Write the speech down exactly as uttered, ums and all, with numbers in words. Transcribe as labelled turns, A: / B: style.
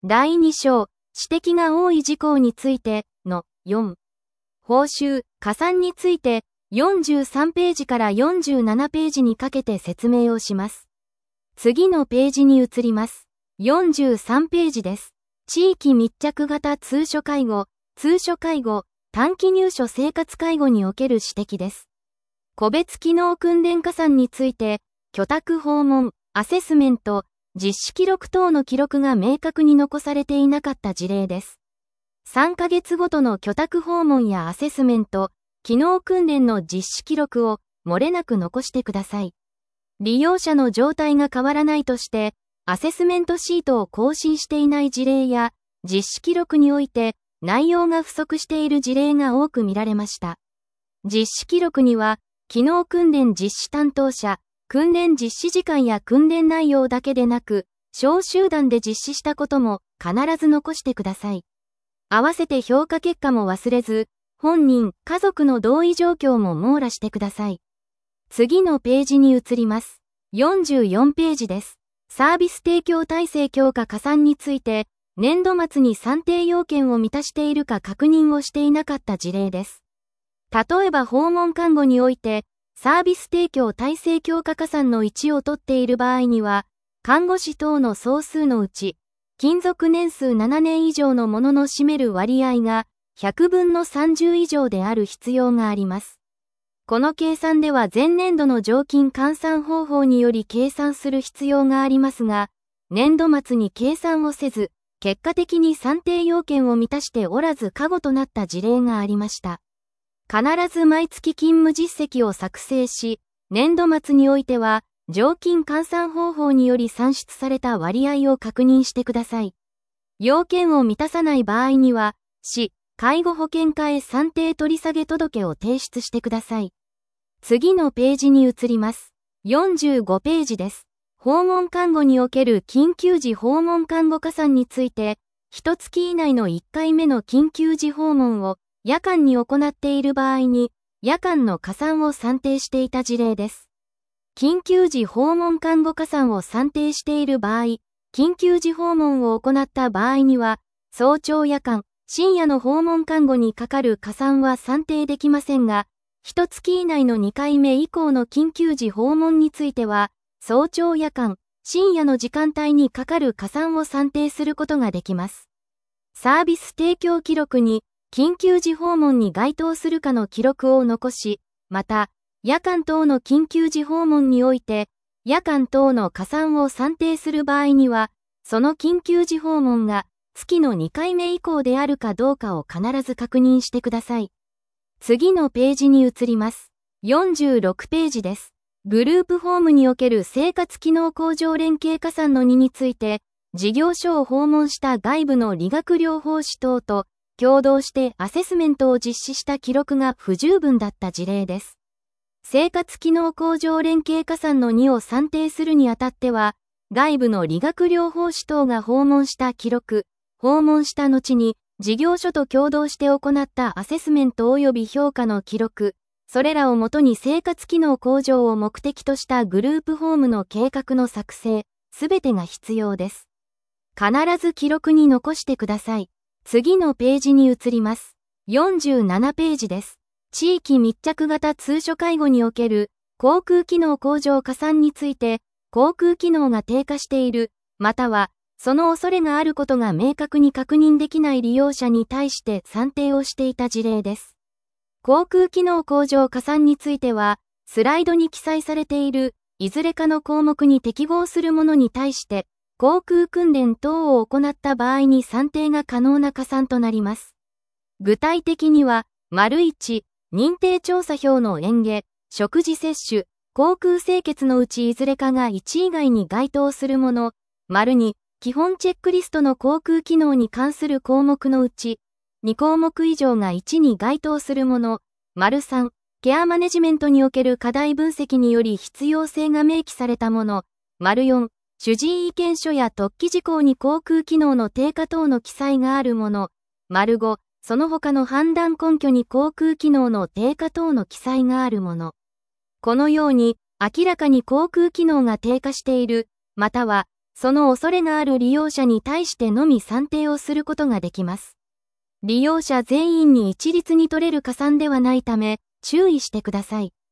A: だいに章、指摘が多い事項についてのよん。報酬、加算についてよんじゅうさんページからよんじゅうななページにかけて説明をします。次のページに移ります。よんじゅうさんページです。地域密着型通所介護、通所介護、短期入所生活介護における指摘です。個別機能訓練加算について、居宅訪問、アセスメント、実施記録等の記録が明確に残されていなかった事例です。さんかげつごとの居宅訪問やアセスメント、機能訓練の実施記録を漏れなく残してください。利用者の状態が変わらないとして、アセスメントシートを更新していない事例や、実施記録において内容が不足している事例が多く見られました。実施記録には、機能訓練実施担当者、訓練実施時間や訓練内容だけでなく、小集団で実施したことも必ず残してください。合わせて評価結果も忘れず、本人、家族の同意状況も網羅してください。次のページに移ります。よんじゅうよんページです。サービス提供体制強化加算について、年度末に算定要件を満たしているか確認をしていなかった事例です。例えば訪問看護において、サービス提供体制強化加算のいちを取っている場合には、看護師等の総数のうち、勤続年数ななねん以上のものの占める割合がひゃくぶんのさんじゅう以上である必要があります。この計算では前年度の常勤換算方法により計算する必要がありますが、年度末に計算をせず、結果的に算定要件を満たしておらず過誤となった事例がありました。必ず毎月勤務実績を作成し、年度末においては、常勤換算方法により算出された割合を確認してください。要件を満たさない場合には、市、介護保険課へ算定取り下げ届を提出してください。次のページに移ります。よんじゅうごページです。訪問看護における緊急時訪問看護加算について、いっかげつ以内のいっかいめの緊急時訪問を夜間に行っている場合に、夜間の加算を算定していた事例です。緊急時訪問看護加算を算定している場合、緊急時訪問を行った場合には、早朝夜間、深夜の訪問看護にかかる加算は算定できませんが、いっかげつ以内のにかいめ以降の緊急時訪問については、早朝夜間、深夜の時間帯にかかる加算を算定することができます。サービス提供記録に、緊急時訪問に該当するかの記録を残し、また、夜間等の緊急時訪問において、夜間等の加算を算定する場合には、その緊急時訪問が月のにかいめ以降であるかどうかを必ず確認してください。次のページに移ります。よんじゅうろくページです。グループホームにおける生活機能向上連携加算のにについて、事業所を訪問した外部の理学療法士等と共同してアセスメントを実施した記録が不十分だった事例です。生活機能向上連携加算のにを算定するにあたっては、外部の理学療法士等が訪問した記録、訪問した後に事業所と共同して行ったアセスメント及び評価の記録、それらをもとに生活機能向上を目的としたグループホームの計画の作成、すべてが必要です。必ず記録に残してください。次のページに移ります。よんじゅうななページです。地域密着型通所介護における航空機能向上加算について、航空機能が低下している、または、その恐れがあることが明確に確認できない利用者に対して算定をしていた事例です。航空機能向上加算については、スライドに記載されている、いずれかの項目に適合するものに対して、航空訓練等を行った場合に算定が可能な加算となります。具体的には、丸いち、認定調査票の嚥下、食事摂取、航空清潔のうちいずれかがいち以外に該当するもの、丸に、基本チェックリストの航空機能に関する項目のうち、に項目以上がいちに該当するもの、丸さん、ケアマネジメントにおける課題分析により必要性が明記されたもの、丸よん、主治医意見書や特記事項に航空機能の低下等の記載があるもの、丸ご、その他の判断根拠に航空機能の低下等の記載があるもの。このように、明らかに航空機能が低下している、または、 その恐れがある利用者に対してのみ算定をすることができます。利用者全員に一律に取れる加算ではないため、注意してください。